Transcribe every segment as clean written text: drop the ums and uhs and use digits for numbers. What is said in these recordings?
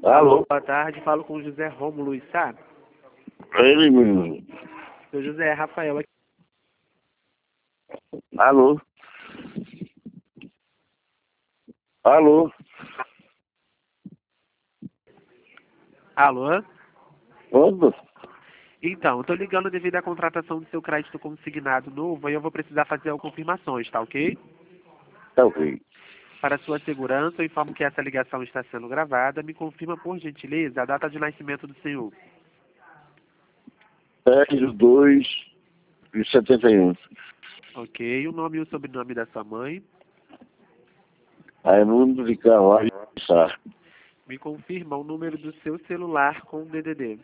Alô? Boa tarde, falo com o José Rômulo Issá. Ele mesmo. Seu José, Rafael aqui. Alô? Alô? Alô? Quando? Então, eu tô ligando devido à contratação do seu crédito consignado novo, aí eu vou precisar fazer algumas confirmações, tá ok? Tá ok. Para sua segurança, eu informo que essa ligação está sendo gravada. Me confirma, por gentileza, a data de nascimento do senhor. 10/2/71. Ok, o nome e o sobrenome da sua mãe. Raimundo de Carvalho Sá. Me confirma o número do seu celular com o DDD.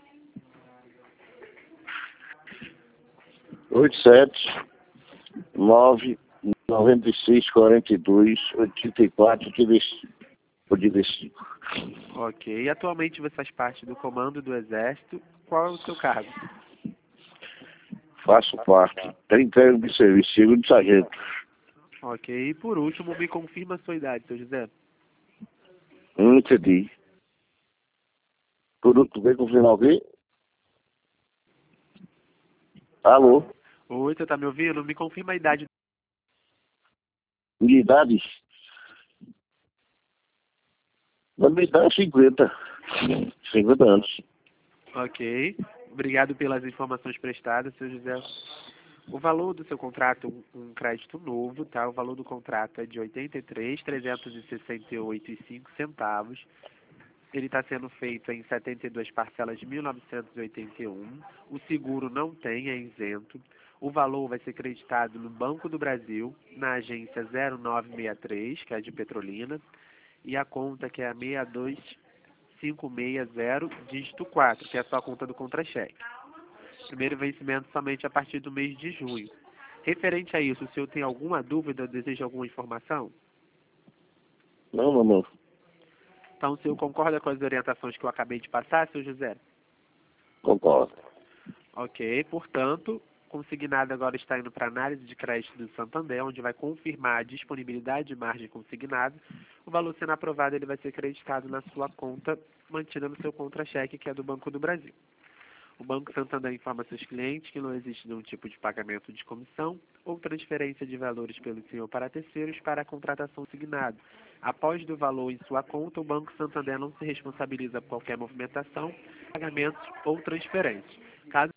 87-996-42-84-85. Ok, atualmente você faz parte do Comando do Exército. Qual é o seu cargo? Faço parte. 30 anos de serviço, segundo sargento. Ok, e por último, me confirma a sua idade, seu José. Não entendi. Produto vem confirmar o quê? Alô? Oi, você tá me ouvindo? Me confirma a idade. Minha idade? Na minha idade é 50. 50 anos. Ok, obrigado pelas informações prestadas, seu José. O valor do seu contrato, um crédito novo, tá? O valor do contrato é de R$ 83.368,05. Ele está sendo feito em 72 parcelas de 1.981. O seguro não tem, é isento. O valor vai ser creditado no Banco do Brasil, na agência 0963, que é de Petrolina, e a conta que é a 62560, dígito 4, que é a sua conta do contra-cheque. Primeiro vencimento somente a partir do mês de junho. Referente a isso, o senhor tem alguma dúvida ou deseja alguma informação? Não. Então, o senhor concorda com as orientações que eu acabei de passar, seu José? Concordo. Ok, portanto, consignado agora está indo para análise de crédito do Santander, onde vai confirmar a disponibilidade de margem consignada. O valor sendo aprovado, ele vai ser creditado na sua conta, mantida no seu contra-cheque, que é do Banco do Brasil. O Banco Santander informa seus clientes que não existe nenhum tipo de pagamento de comissão ou transferência de valores pelo senhor para terceiros para a contratação signada. Após do valor em sua conta, o Banco Santander não se responsabiliza por qualquer movimentação, pagamentos ou transferências. Caso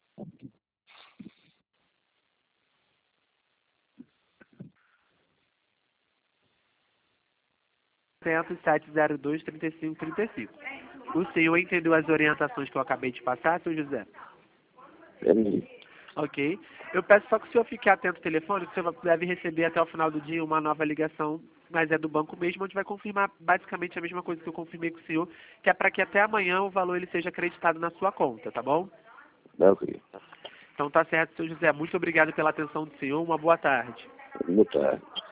702-3535. O senhor entendeu as orientações que eu acabei de passar, seu José? Entendi. Ok. Eu peço só que o senhor fique atento ao telefone, que o senhor deve receber até o final do dia uma nova ligação, mas é do banco mesmo, onde vai confirmar basicamente a mesma coisa que eu confirmei com o senhor, que é para que até amanhã o valor ele seja acreditado na sua conta, tá bom? Tá ok. Então tá certo, seu José. Muito obrigado pela atenção do senhor. Uma boa tarde. Boa tarde.